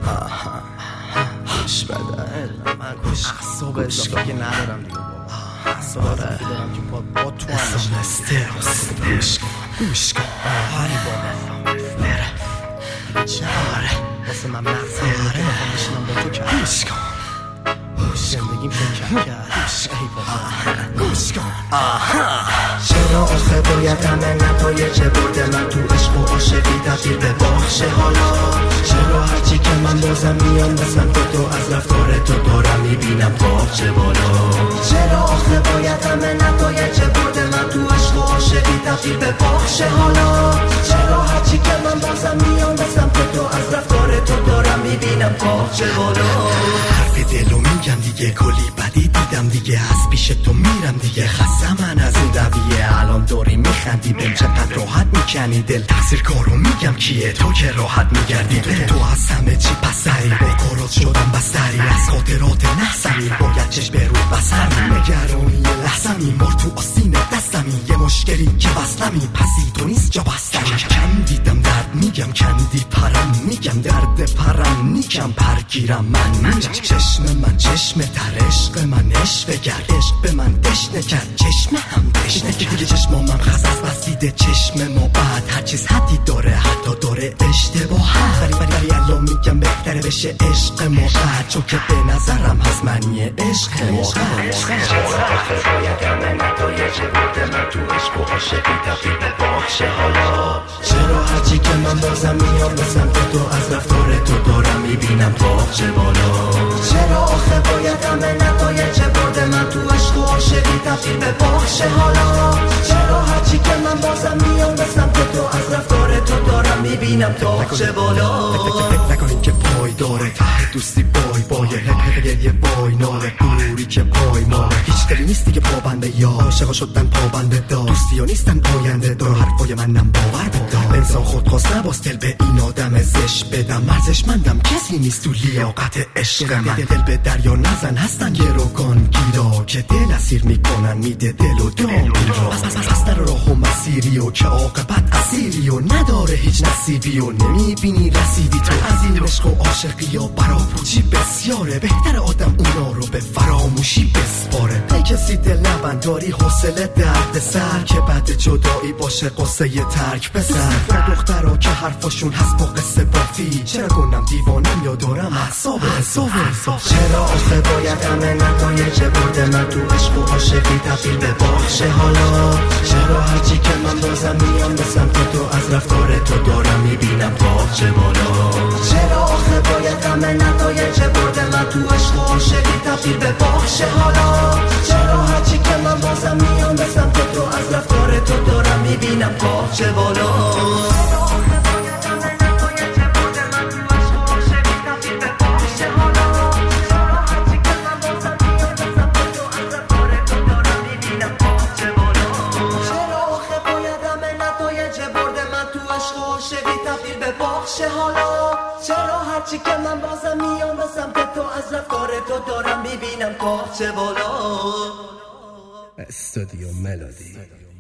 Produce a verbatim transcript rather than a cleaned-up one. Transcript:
خوش بده من خوش اعصاب اضافه که ندارم دیگه بابا اعصاب اضافه که دارم که با تو همش استرس گوش کن گوش کن آره بابا بره چاره واسه من مغزه که بخوام بشینم با تو کرد گوش کن زندگیم شد کرد کرد ای بابا گوش کن چرا آخه باید همه نتایج برد من تو عشق و عاشقی تبدیل به باخشه حالا چرا هرچی که من بازم میام به سمت تو از رفتار تو دارم میبینم باخچه بالا چرا آخه باید همه نتایج برد من تو عشق و عاشقی تبدیل به باخشه حالا چرا هرچی که من بازم میام به سمت تو از رفتار تو دارم میبینم باخچه بالا حرف دلو میگم دیگه کلی بدی دیدم دیگه از پیش تو میرم دیگه خستم من از این دویه الان داری میخندی بهم چقدر راحت میکنی دل تقصیر کارو میگم کیه تو که راحت میگردی تو تو از همه چی پسری با کارات شدم بستری از خاطرات نحسمی باید چشم به رو بسری نگرانی لحظه میمار تو آستین دستمی یه مشکلی که وصلمی پسی تو نیست جا بستمی کم دیدم درد میگم کندی پرم میگم درد پرم میگم پرگیرم من میگم چشم من چشم تر عشق من عشق گرد عشق به من دشنه کرد چشم هم دشنه کرد دیگه چشم من خز از بسیده چشم ما بعد هر چیز حدی داره حتی داره اشتباه ولی ولی ولی الان میگم بهتره بشه عشق ما بعد چون که به نظرم هست معنی عشق ما باید همه نتایج برد من تو عشق و عاشقی تبدیل به باخشه حالا چرا هرچی که من بازم میام به سمت تو از رفتار تو دارم میبینم باخچه بالا چرا آخه باید همه نتایج برد من تو عشق و عاشقی تبدیل به باخشه حالا چرا هرچی که من بازم میام به سمت تو از رفتار تو دارم میبینم باخچه بالا فکر نکنین که پای داره ته دوستی بای بایه هپ هپ گریه بای ناره دوری که پای ماره هیچ دلی نیستی که پابنده یا عاشقا شدن پابنده دار دوستی ها نیستن پاینده دار حرفای منم باور بدار انسان خود خواست نباز دل به این آدم زش بدم مرزش مندم کسی نیست تو لیاقت عشق من دل به دریا نزن هستن گروگان گیرا که دل اسیر میکنن میده دل و دام میرا پس در راه و مسیری و که عاقبت اسیری و نداره هیچ نصیبی و نمیبینی رسیدی تو از این عشق و عاشقی و براپوچی بسیاره بهتر آدم اونا رو به فراموشی بسپاره ای کسی دل نبند داری حوصله درد سر که بعد جدایی باشه قصه ی ترک بزن با دخترها که حرفاشون هست با قصه بافی چرا گنم دیوانم یا دارم احساب حساب چرا آخه باید همه نتایج برد من تو عشق و عاشقی تبدیل به باخشه حالا چرا هرچی که من بازم میام به سمت تو از رفتار تو دارم میبینم باخچه بالا چرا آخه باید همه نتایج برد من تو عشق و عاشقی تبدیل به باخشه حالا چرا هرچی که من بازم میام به سمت تو از رفتار تو دارم میبینم باخچه بالا حالا چرا هرچی که من بازم میام به سمت تو از رفتار تو دارم میبینم باخچه بالا استودیو ملودی.